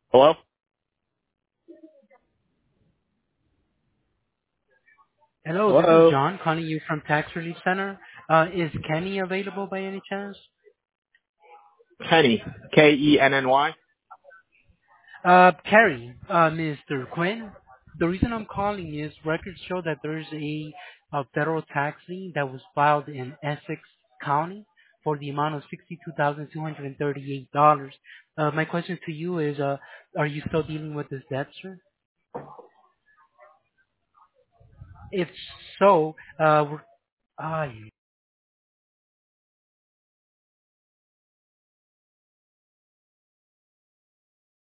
Hello? Hello, this is Hello? John calling you from Tax Relief Center. Is Kenny available by any chance? Kenny. Kenny. Carrie, Mr. Quinn. The reason I'm calling is records show that there's a federal tax lien that was filed in Essex County for the amount of $62,238. My question to you is, are you still dealing with this debt, sir? If so,